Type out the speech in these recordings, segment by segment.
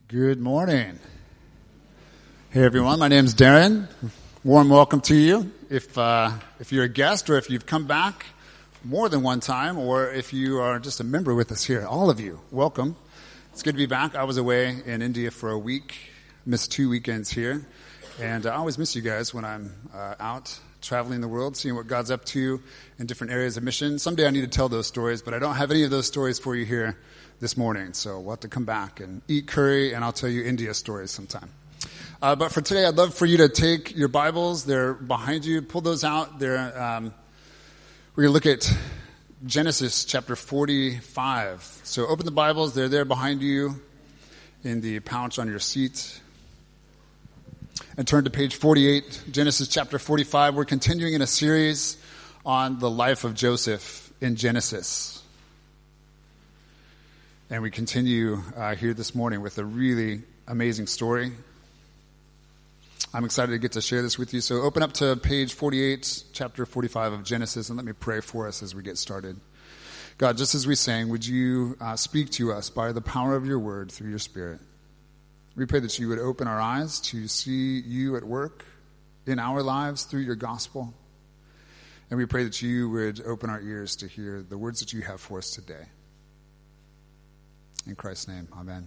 Good morning. Hey everyone, my name's Darren. Warm welcome to you. If you're a guest or if you've come back more than one time or if you are just a member with us here, all of you, welcome. It's good to be back. I was away in India for a week, missed 2 weekends here, and I always miss you guys when I'm out traveling the world, seeing what God's up to in different areas of mission. Someday I need to tell those stories, but I don't have any of those stories for you here this morning, so we'll have to come back and eat curry, and I'll tell you India stories sometime. But for today, I'd love for you to take your Bibles. They're behind you. Pull those out. We're going to look at Genesis chapter 45. So open the Bibles. They're there behind you in the pouch on your seat. And turn to page 48, Genesis chapter 45. We're continuing in a series on the life of Joseph in Genesis. And we continue here this morning with a really amazing story. I'm excited to get to share this with you. So open up to page 48, chapter 45 of Genesis, and let me pray for us as we get started. God, just as we sang, would you speak to us by the power of your word through your Spirit? We pray that you would open our eyes to see you at work in our lives through your gospel. And we pray that you would open our ears to hear the words that you have for us today. In Christ's name, amen.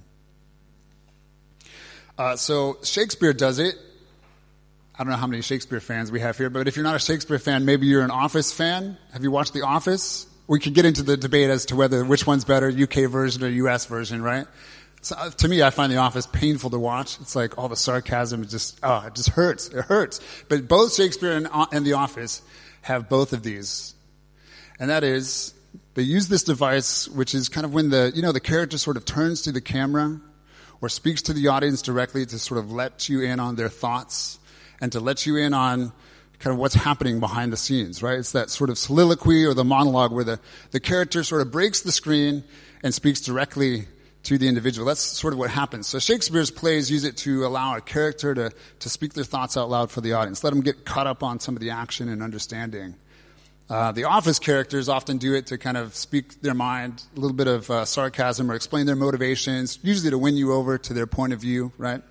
So Shakespeare does it. I don't know how many Shakespeare fans we have here, but if you're not a Shakespeare fan, maybe you're an Office fan. Have you watched The Office? We could get into the debate as to which one's better, UK version or US version, right? So, to me, I find The Office painful to watch. It's like all the sarcasm, it just hurts. It hurts. But both Shakespeare and The Office have both of these. And that is, they use this device, which is kind of when the character sort of turns to the camera or speaks to the audience directly to sort of let you in on their thoughts and to let you in on kind of what's happening behind the scenes, right? It's that sort of soliloquy or the monologue where the character sort of breaks the screen and speaks directly to the individual. That's sort of what happens. So Shakespeare's plays use it to allow a character to speak their thoughts out loud for the audience. Let them get caught up on some of the action and understanding. The Office characters often do it to kind of speak their mind, a little bit of sarcasm or explain their motivations, usually to win you over to their point of view, right?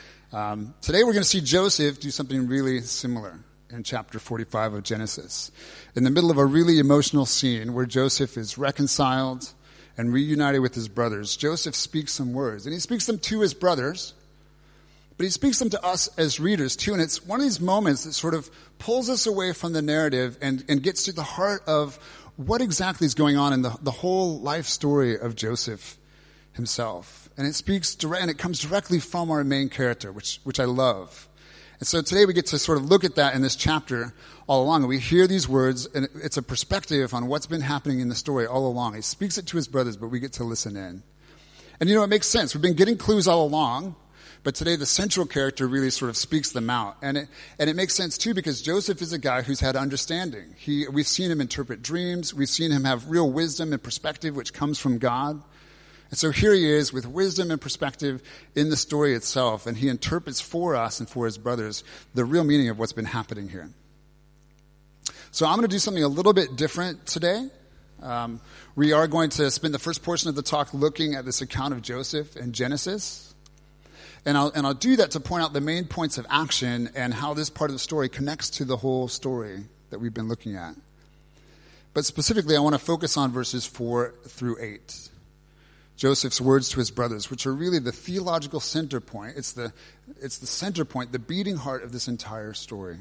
Today we're going to see Joseph do something really similar in chapter 45 of Genesis. In the middle of a really emotional scene where Joseph is reconciled and reunited with his brothers, Joseph speaks some words. And he speaks them to his brothers, but he speaks them to us as readers too. And it's one of these moments that sort of pulls us away from the narrative and gets to the heart of what exactly is going on in the whole life story of Joseph himself. And it speaks and it comes directly from our main character, which I love. And so today we get to sort of look at that in this chapter all along. And we hear these words, and it's a perspective on what's been happening in the story all along. He speaks it to his brothers, but we get to listen in. And it makes sense. We've been getting clues all along, but today the central character really sort of speaks them out. And it makes sense too because Joseph is a guy who's had understanding. We've seen him interpret dreams. We've seen him have real wisdom and perspective, which comes from God. And so here he is with wisdom and perspective in the story itself, and he interprets for us and for his brothers the real meaning of what's been happening here. So I'm going to do something a little bit different today. We are going to spend the first portion of the talk looking at this account of Joseph in Genesis. And I'll do that to point out the main points of action and how this part of the story connects to the whole story that we've been looking at. But specifically, I want to focus on verses 4 through 8. Joseph's words to his brothers, which are really the theological center point. It's the center point, the beating heart of this entire story.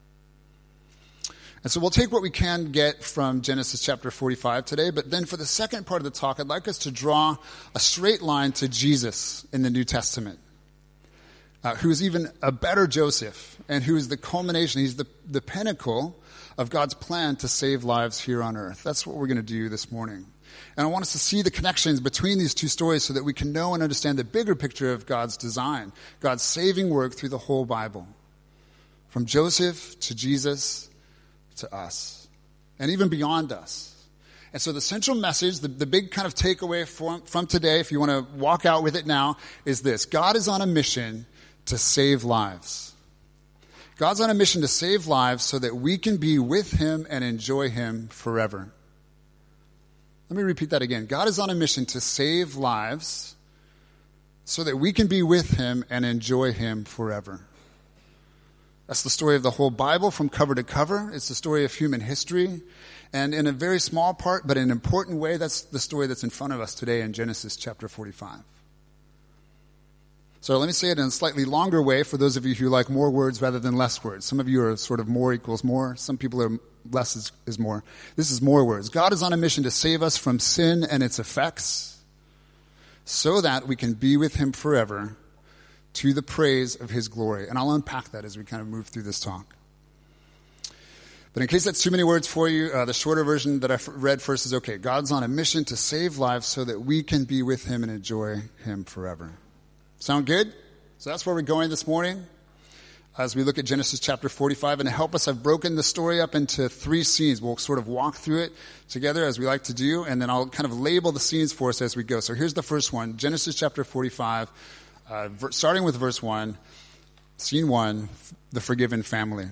And so we'll take what we can get from Genesis chapter 45 today, but then for the second part of the talk, I'd like us to draw a straight line to Jesus in the New Testament, who is even a better Joseph, and who is the culmination, he's the pinnacle of God's plan to save lives here on earth. That's what we're going to do this morning. And I want us to see the connections between these two stories so that we can know and understand the bigger picture of God's design, God's saving work through the whole Bible. From Joseph to Jesus to us, and even beyond us. And so the central message, the big kind of takeaway from today, if you want to walk out with it now, is this. God is on a mission to save lives. God's on a mission to save lives so that we can be with him and enjoy him forever. Let me repeat that again. God is on a mission to save lives so that we can be with him and enjoy him forever. That's the story of the whole Bible from cover to cover. It's the story of human history. And in a very small part, but in an important way, that's the story that's in front of us today in Genesis chapter 45. So let me say it in a slightly longer way for those of you who like more words rather than less words. Some of you are sort of more equals more. Some people are less is more. This is more words. God is on a mission to save us from sin and its effects so that we can be with him forever to the praise of his glory. And I'll unpack that as we kind of move through this talk. But in case that's too many words for you, the shorter version that I read first is okay. God's on a mission to save lives so that we can be with him and enjoy him forever. Sound good? So that's where we're going this morning as we look at Genesis chapter 45. And to help us, I've broken the story up into 3 scenes. We'll sort of walk through it together as we like to do, and then I'll kind of label the scenes for us as we go. So here's the first one, Genesis chapter 45, starting with verse 1, scene 1, the forgiven family.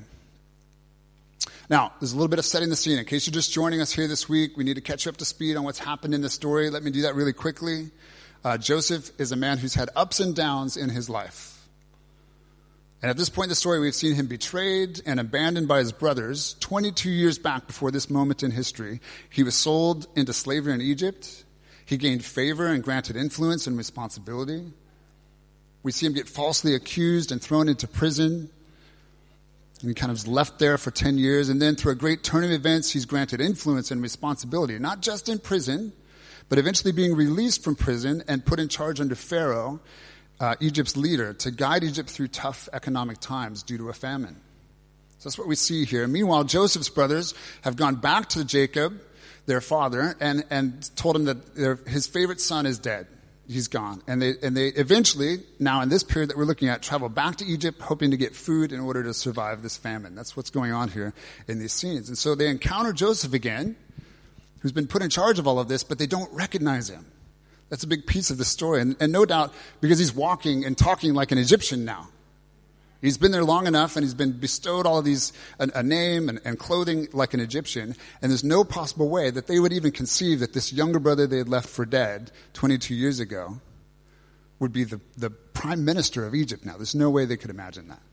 Now, there's a little bit of setting the scene. In case you're just joining us here this week, we need to catch you up to speed on what's happened in the story. Let me do that really quickly. Joseph is a man who's had ups and downs in his life. And at this point in the story, we've seen him betrayed and abandoned by his brothers 22 years back before this moment in history. He was sold into slavery in Egypt. He gained favor and granted influence and responsibility. We see him get falsely accused and thrown into prison. And he kind of is left there for 10 years. And then through a great turn of events, he's granted influence and responsibility, not just in prison, but eventually being released from prison and put in charge under Pharaoh, Egypt's leader, to guide Egypt through tough economic times due to a famine. So that's what we see here. Meanwhile, Joseph's brothers have gone back to Jacob, their father, and told him that his favorite son is dead. He's gone. And they eventually, now in this period that we're looking at, travel back to Egypt hoping to get food in order to survive this famine. That's what's going on here in these scenes. And so they encounter Joseph again, who's been put in charge of all of this, but they don't recognize him. That's a big piece of the story. And no doubt, because he's walking and talking like an Egyptian now. He's been there long enough, and he's been bestowed all of these, a name and clothing like an Egyptian, and there's no possible way that they would even conceive that this younger brother they had left for dead 22 years ago would be the prime minister of Egypt now. There's no way they could imagine that.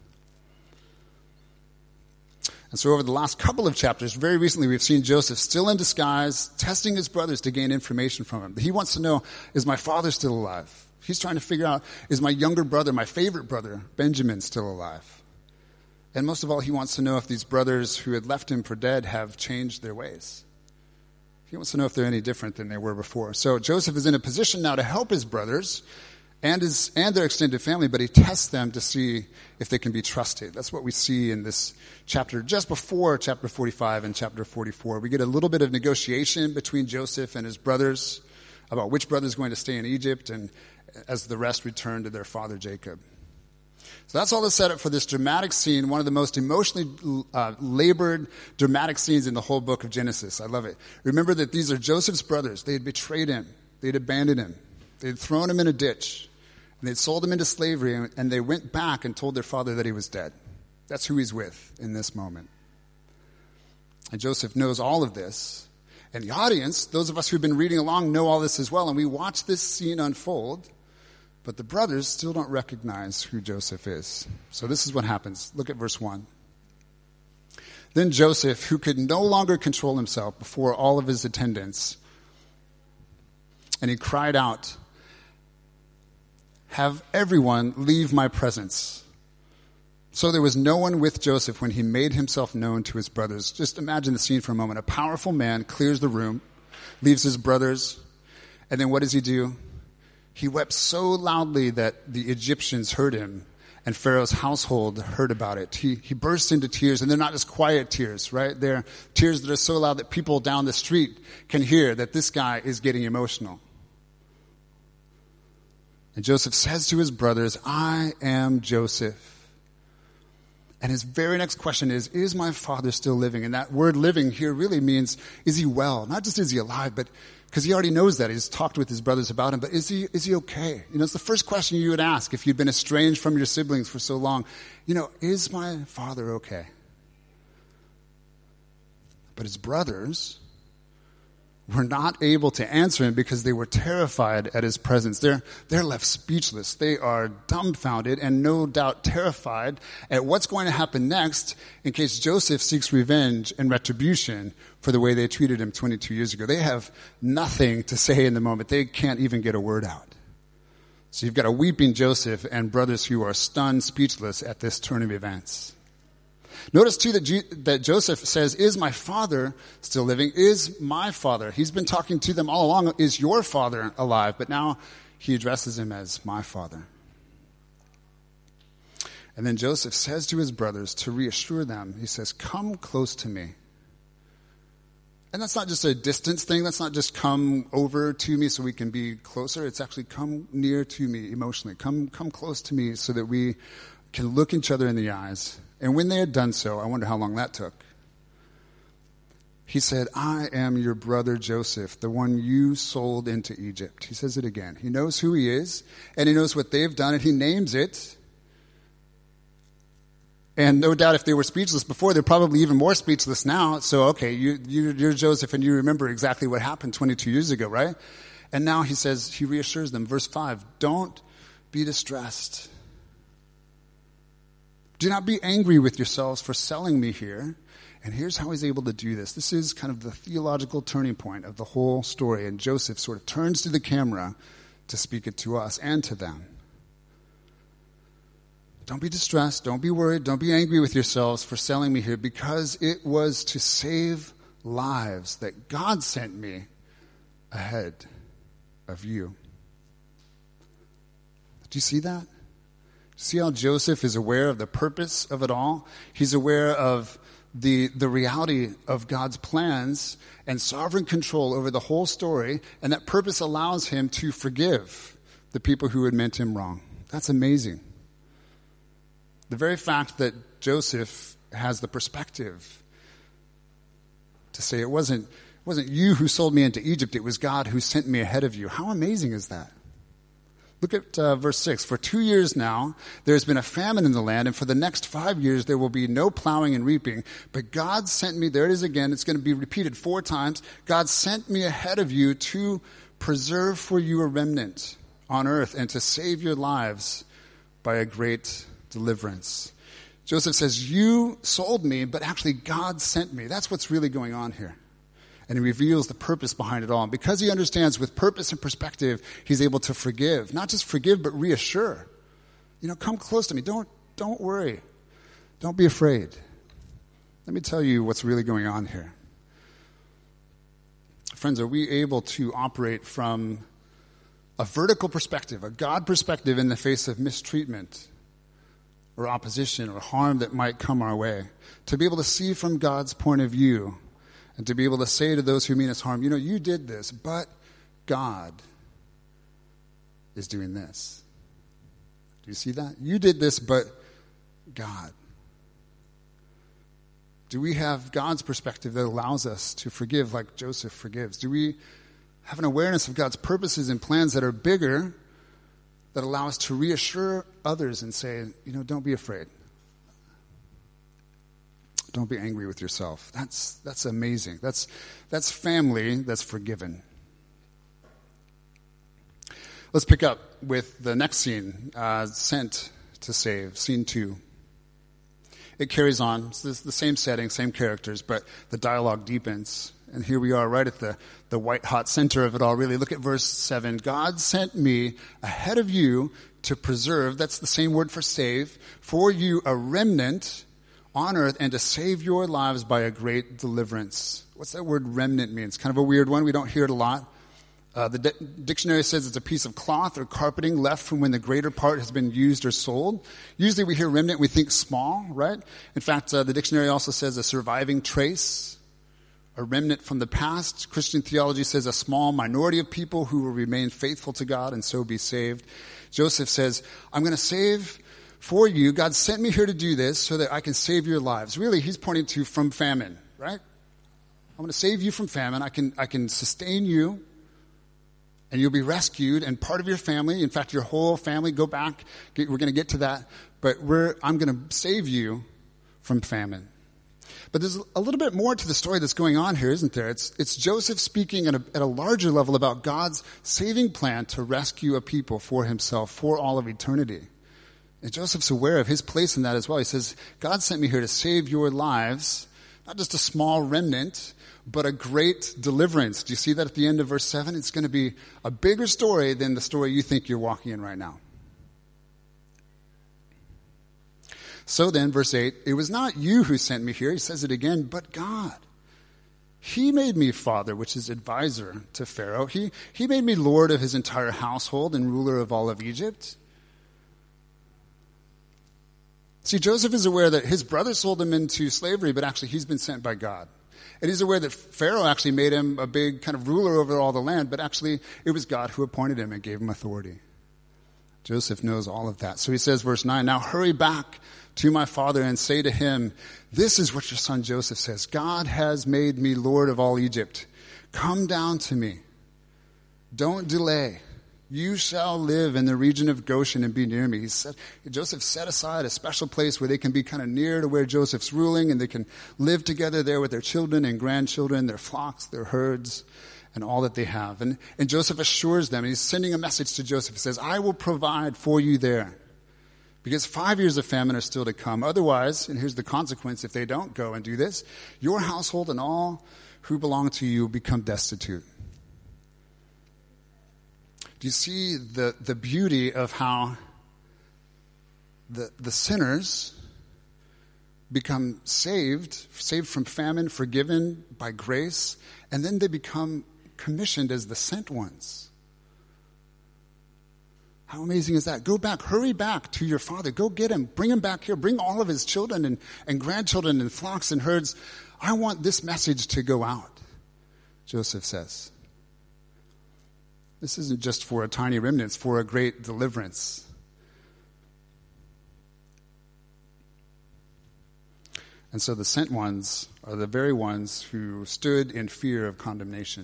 And so over the last couple of chapters, very recently, we've seen Joseph still in disguise, testing his brothers to gain information from him. He wants to know, is my father still alive? He's trying to figure out, is my younger brother, my favorite brother, Benjamin, still alive? And most of all, he wants to know if these brothers who had left him for dead have changed their ways. He wants to know if they're any different than they were before. So Joseph is in a position now to help his brothers and their extended family, but he tests them to see if they can be trusted. That's what we see in this chapter, just before chapter 45 and chapter 44. We get a little bit of negotiation between Joseph and his brothers about which brother is going to stay in Egypt, and as the rest return to their father Jacob. So that's all the setup for this dramatic scene, one of the most emotionally labored dramatic scenes in the whole book of Genesis. I love it. Remember that these are Joseph's brothers. They had betrayed him. They had abandoned him. They had thrown him in a ditch. And they'd sold him into slavery, and they went back and told their father that he was dead. That's who he's with in this moment. And Joseph knows all of this. And the audience, those of us who've been reading along, know all this as well. And we watch this scene unfold. But the brothers still don't recognize who Joseph is. So this is what happens. Look at verse 1. Then Joseph, who could no longer control himself before all of his attendants, and he cried out, "Have everyone leave my presence." So there was no one with Joseph when he made himself known to his brothers. Just imagine the scene for a moment. A powerful man clears the room, leaves his brothers, and then what does he do? He wept so loudly that the Egyptians heard him, and Pharaoh's household heard about it. He burst into tears, and they're not just quiet tears, right? They're tears that are so loud that people down the street can hear that this guy is getting emotional. And Joseph says to his brothers, "I am Joseph." And his very next question is my father still living? And that word living here really means, is he well? Not just is he alive, but because he already knows that. He's talked with his brothers about him, but is he okay? You know, it's the first question you would ask if you'd been estranged from your siblings for so long. You know, is my father okay? But his brothers were not able to answer him because they were terrified at his presence. They're left speechless. They are dumbfounded and no doubt terrified at what's going to happen next in case Joseph seeks revenge and retribution for the way they treated him 22 years ago. They have nothing to say in the moment. They can't even get a word out. So you've got a weeping Joseph and brothers who are stunned, speechless at this turn of events. Notice too that Joseph says, is my father still living? Is my father? He's been talking to them all along. Is your father alive? But now he addresses him as my father. And then Joseph says to his brothers to reassure them, he says, come close to me. And that's not just a distance thing. That's not just come over to me so we can be closer. It's actually come near to me emotionally. Come close to me so that we can look each other in the eyes. And when they had done so, I wonder how long that took. He said, I am your brother Joseph, the one you sold into Egypt. He says it again. He knows who he is, and he knows what they've done, and he names it. And no doubt if they were speechless before, they're probably even more speechless now. So, okay, you're Joseph, and you remember exactly what happened 22 years ago, right? And now he says, he reassures them. Verse 5, don't be distressed. Do not be angry with yourselves for selling me here. And here's how he's able to do this. This is kind of the theological turning point of the whole story. And Joseph sort of turns to the camera to speak it to us and to them. Don't be distressed. Don't be worried. Don't be angry with yourselves for selling me here, because it was to save lives that God sent me ahead of you. Do you see that? See how Joseph is aware of the purpose of it all? He's aware of the reality of God's plans and sovereign control over the whole story, and that purpose allows him to forgive the people who had meant him wrong. That's amazing. The very fact that Joseph has the perspective to say it wasn't you who sold me into Egypt, it was God who sent me ahead of you. How amazing is that? Look at verse 6. For 2 years now, there's been a famine in the land, and for the next 5 years there will be no plowing and reaping. But God sent me, there it is again, it's going to be repeated 4 times. God sent me ahead of you to preserve for you a remnant on earth and to save your lives by a great deliverance. Joseph says, you sold me, but actually God sent me. That's what's really going on here. And he reveals the purpose behind it all. And because he understands with purpose and perspective, he's able to forgive. Not just forgive, but reassure. Come close to me. Don't worry. Don't be afraid. Let me tell you what's really going on here. Friends, are we able to operate from a vertical perspective, a God perspective in the face of mistreatment or opposition or harm that might come our way? To be able to see from God's point of view and to be able to say to those who mean us harm, you did this, but God is doing this. Do you see that? You did this, but God. Do we have God's perspective that allows us to forgive like Joseph forgives? Do we have an awareness of God's purposes and plans that are bigger, that allow us to reassure others and say, don't be afraid. Don't be angry with yourself. That's amazing. That's family that's forgiven. Let's pick up with the next scene, Sent to Save, scene 2. It carries on. It's the same setting, same characters, but the dialogue deepens. And here we are right at the white-hot center of it all, really. Look at verse 7. God sent me ahead of you to preserve, that's the same word for save, for you a remnant on earth and to save your lives by a great deliverance. What's that word remnant mean? It's kind of a weird one. We don't hear it a lot. The dictionary says it's a piece of cloth or carpeting left from when the greater part has been used or sold. Usually we hear remnant, we think small, right? In fact, the dictionary also says a surviving trace, a remnant from the past. Christian theology says a small minority of people who will remain faithful to God and so be saved. Joseph says, I'm going to save for you. God sent me here to do this so that I can save your lives. Really, he's pointing to from famine, right? I'm going to save you from famine. I can sustain you, and you'll be rescued, and part of your family, in fact, your whole family, go back. We're going to get to that. But I'm going to save you from famine. But there's a little bit more to the story that's going on here, isn't there? It's Joseph speaking at a larger level about God's saving plan to rescue a people for himself for all of eternity. And Joseph's aware of his place in that as well. He says, God sent me here to save your lives, not just a small remnant, but a great deliverance. Do you see that at the end of verse 7? It's going to be a bigger story than the story you think you're walking in right now. So then, verse 8, it was not you who sent me here, he says it again, but God. He made me father, which is advisor to Pharaoh. He made me lord of his entire household and ruler of all of Egypt. See, Joseph is aware that his brother sold him into slavery, but actually he's been sent by God. And he's aware that Pharaoh actually made him a big kind of ruler over all the land, but actually it was God who appointed him and gave him authority. Joseph knows all of that. So he says, verse 9, now hurry back to my father and say to him, this is what your son Joseph says. God has made me Lord of all Egypt. Come down to me. Don't delay. You shall live in the region of Goshen and be near me. Joseph set aside a special place where they can be kind of near to where Joseph's ruling, and they can live together there with their children and grandchildren, their flocks, their herds, and all that they have. And Joseph assures them, and he's sending a message to Joseph. He says, I will provide for you there. Because 5 years of famine are still to come. Otherwise, and here's the consequence if they don't go and do this, your household and all who belong to you become destitute. Do you see the beauty of how the sinners become saved from famine, forgiven by grace, and then they become commissioned as the sent ones? How amazing is that? Go back, hurry back to your father. Go get him. Bring him back here. Bring all of his children and grandchildren and flocks and herds. I want this message to go out, Joseph says. This isn't just for a tiny remnant, it's for a great deliverance. And so the sent ones are the very ones who stood in fear of condemnation.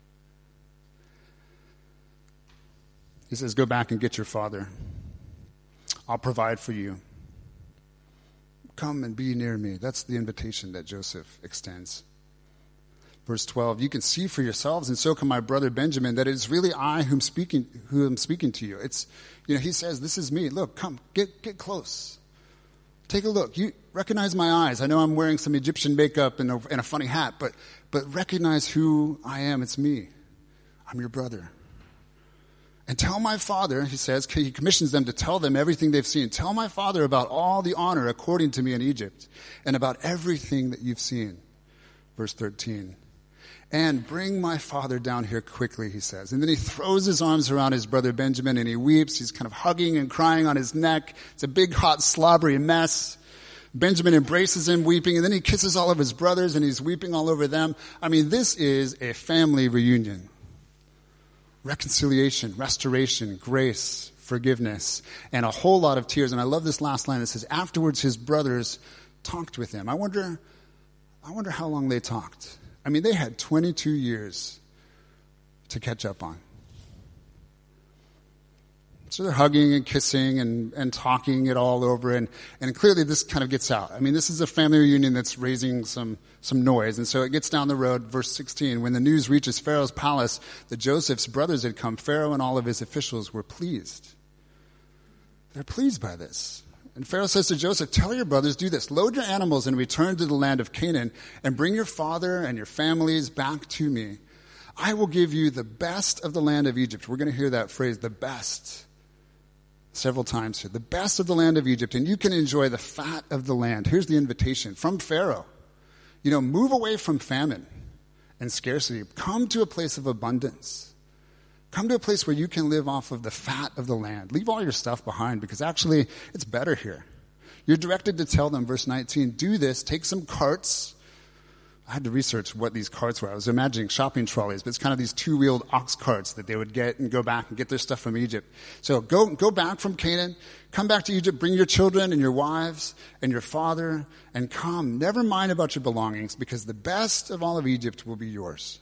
He says, go back and get your father. I'll provide for you. Come and be near me. That's the invitation that Joseph extends. Verse 12, you can see for yourselves, and so can my brother Benjamin, that it is really I who am speaking to you. It's, he says, this is me. Look, come, get close. Take a look. You recognize my eyes. I know I'm wearing some Egyptian makeup and a funny hat, but recognize who I am. It's me. I'm your brother. And tell my father, he says, he commissions them to tell them everything they've seen. Tell my father about all the honor according to me in Egypt, and about everything that you've seen. Verse 13. And bring my father down here quickly, he says. And then he throws his arms around his brother Benjamin and he weeps. He's kind of hugging and crying on his neck. It's a big, hot, slobbery mess. Benjamin embraces him, weeping, and then he kisses all of his brothers and he's weeping all over them. I mean, this is a family reunion. Reconciliation, restoration, grace, forgiveness, and a whole lot of tears. And I love this last line that says, afterwards his brothers talked with him. I wonder how long they talked. I mean, they had 22 years to catch up on. So they're hugging and kissing and talking it all over, and clearly this kind of gets out. I mean, this is a family reunion that's raising some noise, and so it gets down the road. Verse 16, when the news reaches Pharaoh's palace that Joseph's brothers had come, Pharaoh and all of his officials were pleased. They're pleased by this. And Pharaoh says to Joseph, tell your brothers, do this. Load your animals and return to the land of Canaan and bring your father and your families back to me. I will give you the best of the land of Egypt. We're going to hear that phrase, the best, several times here. The best of the land of Egypt, and you can enjoy the fat of the land. Here's the invitation from Pharaoh. Move away from famine and scarcity. Come to a place of abundance. Come to a place where you can live off of the fat of the land. Leave all your stuff behind because actually it's better here. You're directed to tell them, verse 19, do this, take some carts. I had to research what these carts were. I was imagining shopping trolleys, but it's kind of these two-wheeled ox carts that they would get and go back and get their stuff from Egypt. So go back from Canaan, come back to Egypt, bring your children and your wives and your father, and come. Never mind about your belongings because the best of all of Egypt will be yours.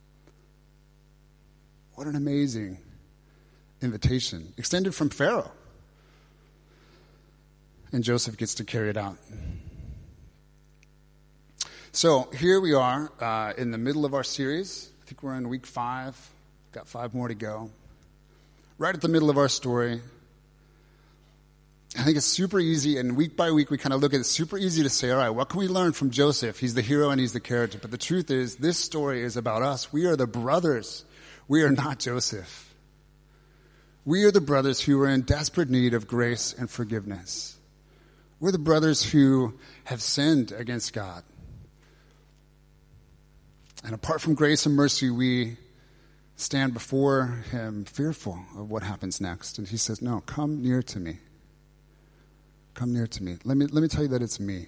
What an amazing invitation, extended from Pharaoh. And Joseph gets to carry it out. So here we are in the middle of our series. I think we're in week 5. Got 5 more to go. Right at the middle of our story. I think it's super easy, and week by week we kind of look at it. It's super easy to say, all right, what can we learn from Joseph? He's the hero and he's the character. But the truth is, this story is about us. We are the brothers. We are not Joseph. We are the brothers who are in desperate need of grace and forgiveness. We're the brothers who have sinned against God. And apart from grace and mercy, we stand before him fearful of what happens next. And he says, no, come near to me. Come near to me. Let me tell you that it's me.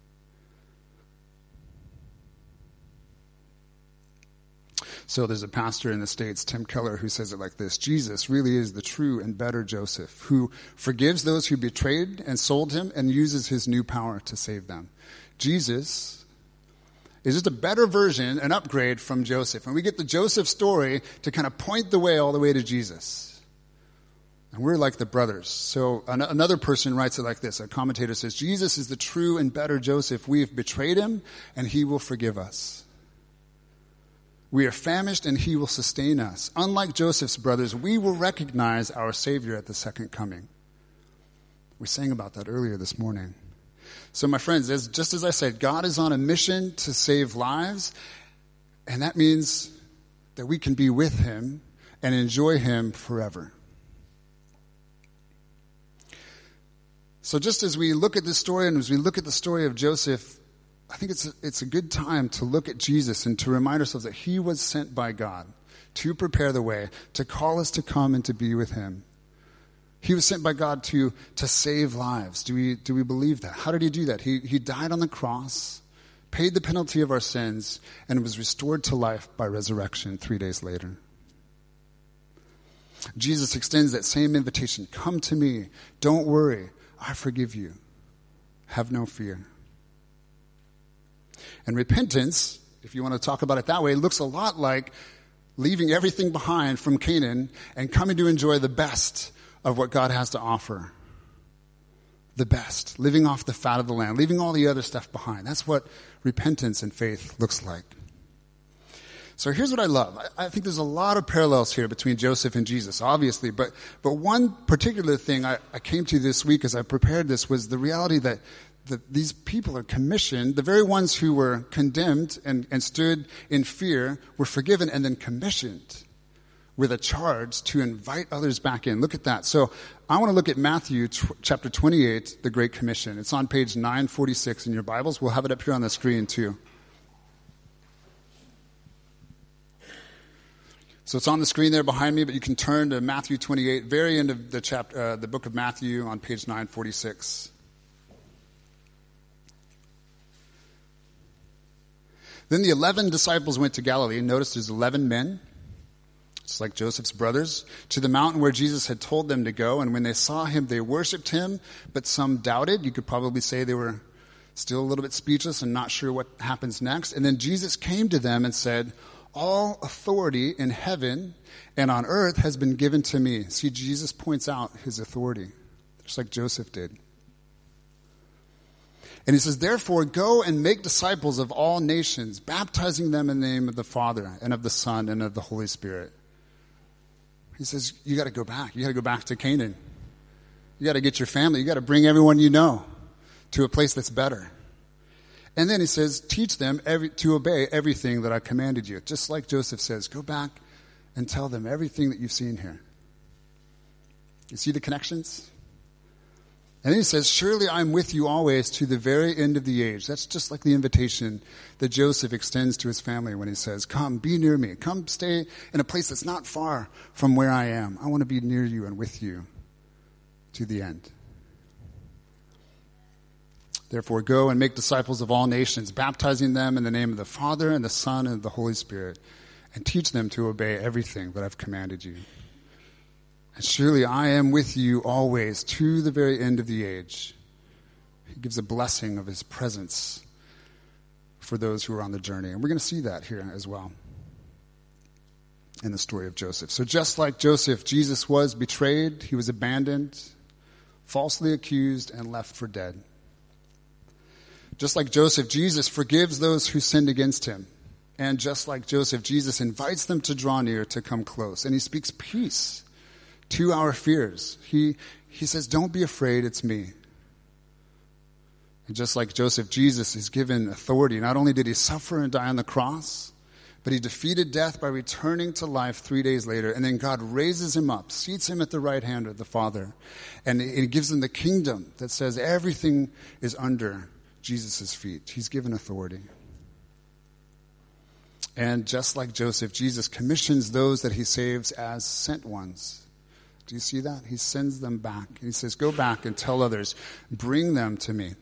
So there's a pastor in the States, Tim Keller, who says it like this: Jesus really is the true and better Joseph, who forgives those who betrayed and sold him and uses his new power to save them. Jesus is just a better version, an upgrade from Joseph. And we get the Joseph story to kind of point the way all the way to Jesus. And we're like the brothers. So another person writes it like this. A commentator says, Jesus is the true and better Joseph. We have betrayed him, and he will forgive us. We are famished, and he will sustain us. Unlike Joseph's brothers, we will recognize our Savior at the second coming. We sang about that earlier this morning. So my friends, just as I said, God is on a mission to save lives, and that means that we can be with him and enjoy him forever. So just as we look at this story and as we look at the story of Joseph, I think it's a good time to look at Jesus and to remind ourselves that he was sent by God to prepare the way, to call us to come and to be with him. He was sent by God to save lives. Do we believe that? How did he do that? He died on the cross, paid the penalty of our sins, and was restored to life by resurrection 3 days later. Jesus extends that same invitation. Come to me. Don't worry. I forgive you. Have no fear. And repentance, if you want to talk about it that way, looks a lot like leaving everything behind from Canaan and coming to enjoy the best of what God has to offer. The best. Living off the fat of the land. Leaving all the other stuff behind. That's what repentance and faith looks like. So here's what I love. I think there's a lot of parallels here between Joseph and Jesus, obviously. But one particular thing I came to this week as I prepared this was the reality that these people are commissioned. The very ones who were condemned and stood in fear were forgiven and then commissioned with a charge to invite others back in. Look at that. So I want to look at Matthew chapter 28, the Great Commission. It's on page 946 in your Bibles. We'll have it up here on the screen too. So it's on the screen there behind me, but you can turn to Matthew 28, very end of the chapter, the book of Matthew on page 946. Then the 11 disciples went to Galilee, and notice there's 11 men, just like Joseph's brothers, to the mountain where Jesus had told them to go. And when they saw him, they worshipped him, but some doubted. You could probably say they were still a little bit speechless and not sure what happens next. And then Jesus came to them and said, all authority in heaven and on earth has been given to me. See, Jesus points out his authority, just like Joseph did. And he says, therefore, go and make disciples of all nations, baptizing them in the name of the Father and of the Son and of the Holy Spirit. He says, you got to go back. You got to go back to Canaan. You got to get your family. You got to bring everyone you know to a place that's better. And then he says, teach them to obey everything that I commanded you. Just like Joseph says, go back and tell them everything that you've seen here. You see the connections? And then he says, surely I'm with you always to the very end of the age. That's just like the invitation that Joseph extends to his family when he says, come, be near me. Come stay in a place that's not far from where I am. I want to be near you and with you to the end. Therefore, go and make disciples of all nations, baptizing them in the name of the Father and the Son and the Holy Spirit, and teach them to obey everything that I've commanded you. And surely I am with you always to the very end of the age. He gives a blessing of his presence for those who are on the journey. And we're going to see that here as well in the story of Joseph. So just like Joseph, Jesus was betrayed, he was abandoned, falsely accused, and left for dead. Just like Joseph, Jesus forgives those who sinned against him. And just like Joseph, Jesus invites them to draw near, to come close. And he speaks peace to our fears. He says, don't be afraid, it's me. And just like Joseph, Jesus is given authority. Not only did he suffer and die on the cross, but he defeated death by returning to life 3 days later. And then God raises him up, seats him at the right hand of the Father. And it gives him the kingdom that says everything is under Jesus' feet. He's given authority. And just like Joseph, Jesus commissions those that he saves as sent ones. Do you see that? He sends them back. He says, go back and tell others, bring them to me.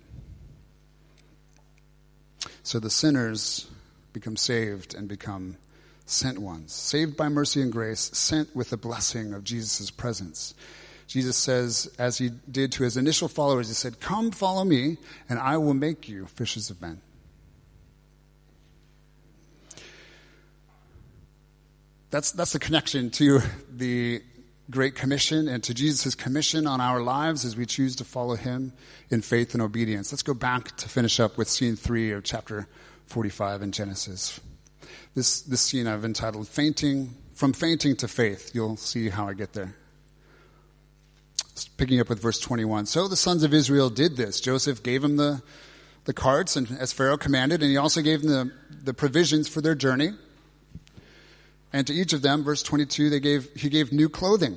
So the sinners become saved and become sent ones. Saved by mercy and grace, sent with the blessing of Jesus' presence. Jesus says, as he did to his initial followers, he said, come follow me, and I will make you fishers of men. That's the connection to the Great Commission and to Jesus' commission on our lives as we choose to follow him in faith and obedience. Let's go back to finish up with scene 3 of chapter 45 in Genesis. This scene I've entitled From Fainting to Faith. You'll see how I get there. Picking up with verse 21. So the sons of Israel did this. Joseph gave them the carts, and as Pharaoh commanded, and he also gave them the provisions for their journey. And to each of them, verse 22, he gave new clothing.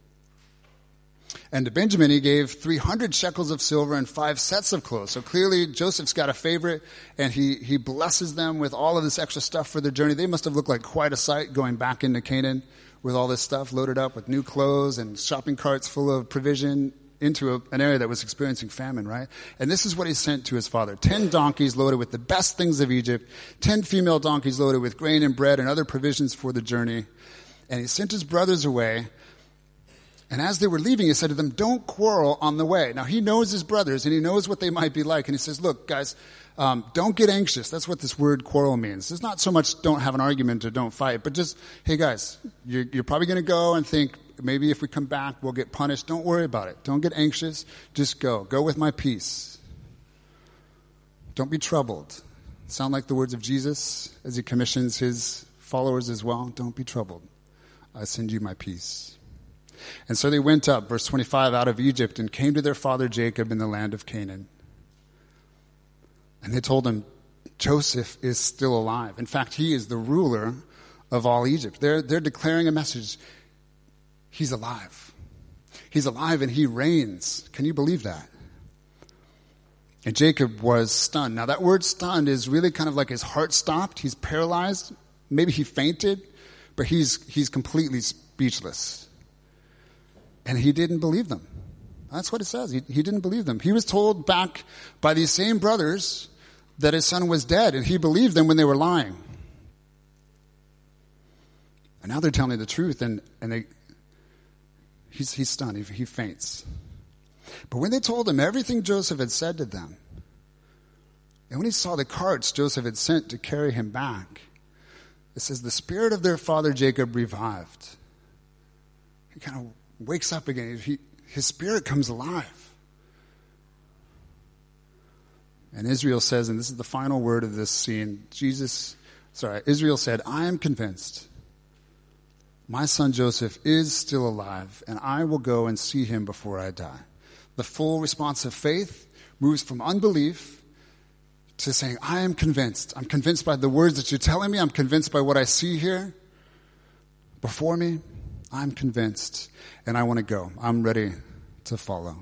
And to Benjamin he gave 300 shekels of silver and 5 sets of clothes. So clearly Joseph's got a favorite, and he blesses them with all of this extra stuff for their journey. They must have looked like quite a sight going back into Canaan with all this stuff loaded up with new clothes and shopping carts full of provision into an area that was experiencing famine, right? And this is what he sent to his father. 10 donkeys loaded with the best things of Egypt, 10 female donkeys loaded with grain and bread and other provisions for the journey. And he sent his brothers away. And as they were leaving, he said to them, don't quarrel on the way. Now, he knows his brothers, and he knows what they might be like. And he says, look, guys, don't get anxious. That's what this word quarrel means. It's not so much don't have an argument or don't fight, but just, hey, guys, you're probably going to go and think, maybe if we come back, we'll get punished. Don't worry about it. Don't get anxious. Just go. Go with my peace. Don't be troubled. Sound like the words of Jesus as he commissions his followers as well? Don't be troubled. I send you my peace. And so they went up, verse 25, out of Egypt and came to their father Jacob in the land of Canaan. And they told him, Joseph is still alive. In fact, he is the ruler of all Egypt. They're declaring a message. He's alive. He's alive and he reigns. Can you believe that? And Jacob was stunned. Now that word stunned is really kind of like his heart stopped. He's paralyzed. Maybe he fainted, but he's completely speechless. And he didn't believe them. That's what it says. He didn't believe them. He was told back by these same brothers that his son was dead, and he believed them when they were lying. And now they're telling the truth, and he's stunned. He faints. But when they told him everything Joseph had said to them, and when he saw the carts Joseph had sent to carry him back, it says the spirit of their father Jacob revived. He kind of wakes up again. His spirit comes alive. And Israel says, and this is the final word of this scene, Israel said, I am convinced my son Joseph is still alive, and I will go and see him before I die. The full response of faith moves from unbelief to saying, I am convinced. I'm convinced by the words that you're telling me. I'm convinced by what I see here before me. I'm convinced, and I want to go. I'm ready to follow.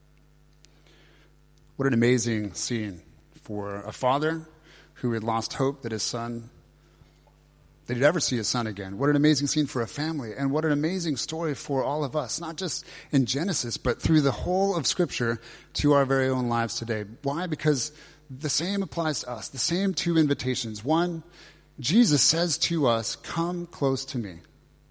What an amazing scene for a father who had lost hope that he'd ever see his son again. What an amazing scene for a family, and what an amazing story for all of us, not just in Genesis, but through the whole of Scripture to our very own lives today. Why? Because the same applies to us, the same two invitations. One, Jesus says to us, come close to me.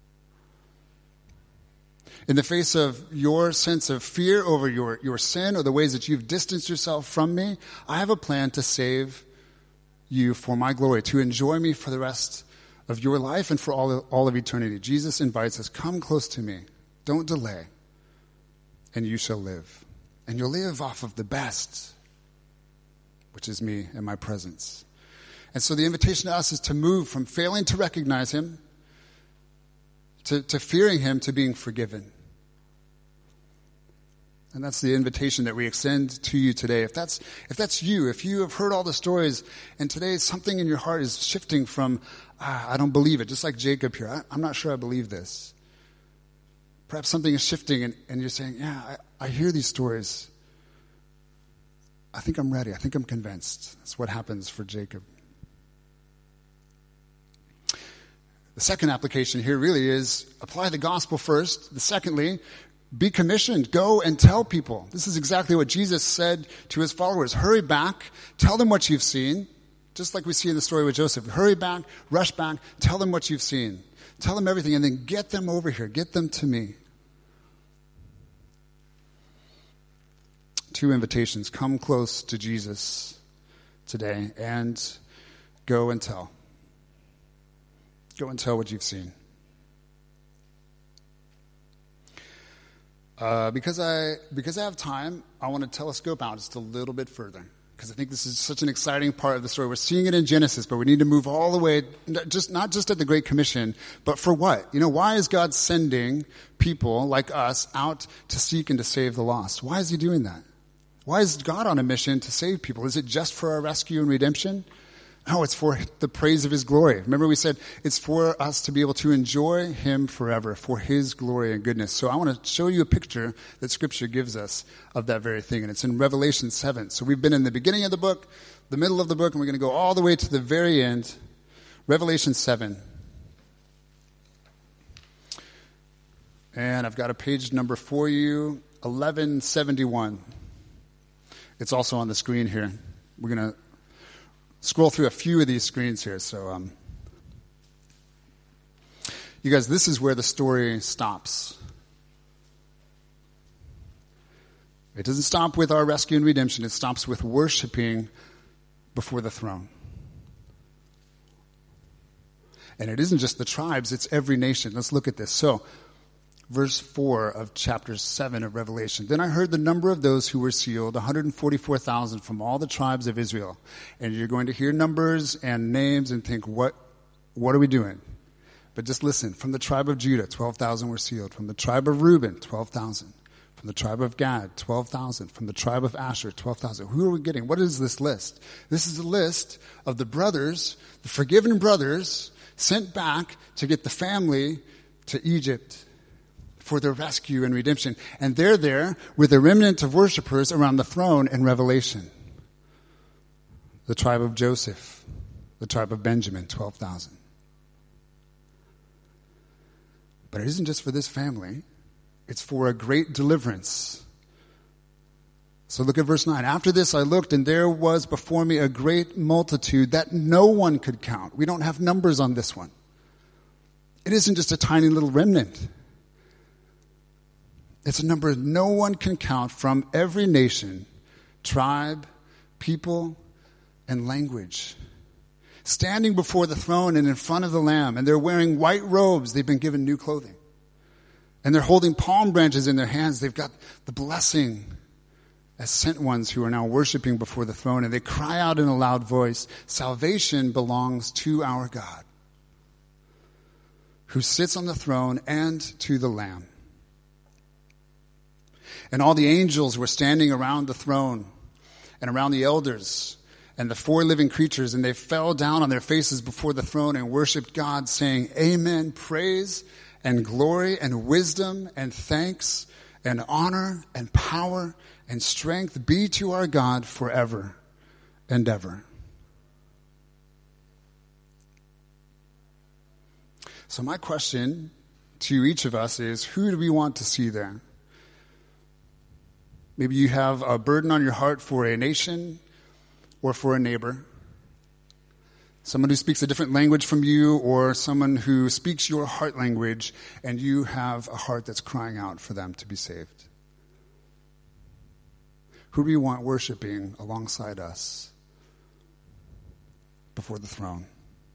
In the face of your sense of fear over your sin or the ways that you've distanced yourself from me, I have a plan to save you for my glory, to enjoy me for the rest of your life and for all of eternity. Jesus invites us, come close to me. Don't delay, and you shall live. And you'll live off of the best, which is me and my presence. And so the invitation to us is to move from failing to recognize him to fearing him to being forgiven. And that's the invitation that we extend to you today. If that's you, if you have heard all the stories and today something in your heart is shifting from, I don't believe it, just like Jacob here. I'm not sure I believe this. Perhaps something is shifting and you're saying, yeah, I hear these stories. I think I'm ready. I think I'm convinced. That's what happens for Jacob. The second application here really is apply the gospel first. Secondly, be commissioned. Go and tell people. This is exactly what Jesus said to his followers. Hurry back. Tell them what you've seen. Just like we see in the story with Joseph. Hurry back. Rush back. Tell them what you've seen. Tell them everything and then get them over here. Get them to me. 2 invitations. Come close to Jesus today and go and tell. Go and tell what you've seen. Because I have time, I want to telescope out just a little bit further. Because I think this is such an exciting part of the story. We're seeing it in Genesis, but we need to move all the way, not just at the Great Commission, but for what? Why is God sending people like us out to seek and to save the lost? Why is he doing that? Why is God on a mission to save people? Is it just for our rescue and redemption? No, it's for the praise of his glory. Remember we said it's for us to be able to enjoy him forever, for his glory and goodness. So I want to show you a picture that Scripture gives us of that very thing, and it's in Revelation 7. So we've been in the beginning of the book, the middle of the book, and we're going to go all the way to the very end. Revelation 7. And I've got a page number for you, 1171. It's also on the screen here. We're going to scroll through a few of these screens here. So, you guys, this is where the story stops. It doesn't stop with our rescue and redemption. It stops with worshiping before the throne. And it isn't just the tribes, it's every nation. Let's look at this. So, verse 4 of chapter 7 of Revelation. Then I heard the number of those who were sealed, 144,000 from all the tribes of Israel. And you're going to hear numbers and names and think, what are we doing? But just listen. From the tribe of Judah, 12,000 were sealed. From the tribe of Reuben, 12,000. From the tribe of Gad, 12,000. From the tribe of Asher, 12,000. Who are we getting? What is this list? This is a list of the brothers, the forgiven brothers, sent back to get the family to Egypt for their rescue and redemption. And they're there with a remnant of worshipers around the throne in Revelation. The tribe of Joseph, the tribe of Benjamin, 12,000. But it isn't just for this family. It's for a great deliverance. So look at verse 9. After this I looked, and there was before me a great multitude that no one could count. We don't have numbers on this one. It isn't just a tiny little remnant. It's a number no one can count from every nation, tribe, people, and language. Standing before the throne and in front of the Lamb, and they're wearing white robes. They've been given new clothing. And they're holding palm branches in their hands. They've got the blessing as sent ones who are now worshiping before the throne. And they cry out in a loud voice, salvation belongs to our God, who sits on the throne and to the Lamb. And all the angels were standing around the throne and around the elders and the 4 living creatures, and they fell down on their faces before the throne and worshiped God, saying, Amen, praise and glory and wisdom and thanks and honor and power and strength be to our God forever and ever. So my question to each of us is, who do we want to see there? Maybe you have a burden on your heart for a nation or for a neighbor. Someone who speaks a different language from you, or someone who speaks your heart language, and you have a heart that's crying out for them to be saved. Who do you want worshiping alongside us before the throne?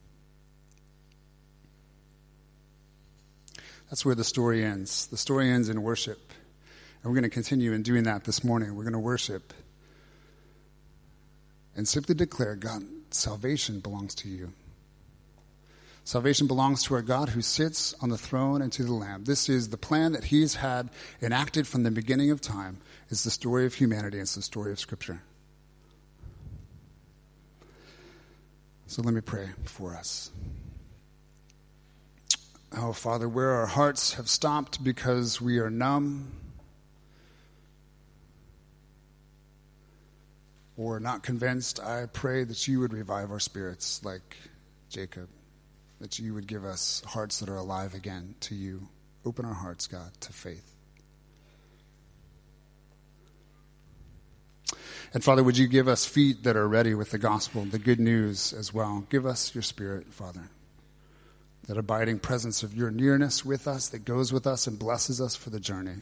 That's where the story ends. The story ends in worship. And we're going to continue in doing that this morning. We're going to worship and simply declare, God, salvation belongs to you. Salvation belongs to our God who sits on the throne and to the Lamb. This is the plan that he's had enacted from the beginning of time. It's the story of humanity. It's the story of Scripture. So let me pray for us. Oh, Father, where our hearts have stopped because we are numb or not convinced, I pray that you would revive our spirits like Jacob, that you would give us hearts that are alive again to you. Open our hearts, God, to faith. And Father, would you give us feet that are ready with the gospel, the good news as well. Give us your Spirit, Father, that abiding presence of your nearness with us, that goes with us and blesses us for the journey.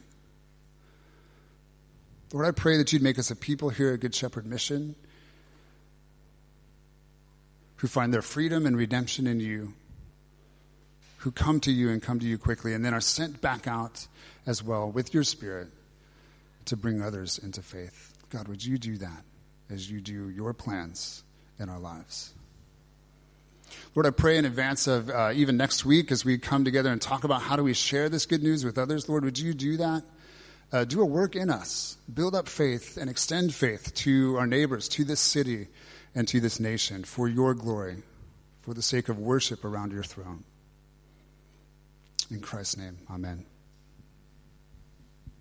Lord, I pray that you'd make us a people here at Good Shepherd Mission who find their freedom and redemption in you, who come to you and come to you quickly, and then are sent back out as well with your Spirit to bring others into faith. God, would you do that as you do your plans in our lives? Lord, I pray in advance of even next week as we come together and talk about how do we share this good news with others. Lord, would you do that? Do a work in us. Build up faith and extend faith to our neighbors, to this city, and to this nation for your glory, for the sake of worship around your throne. In Christ's name, amen.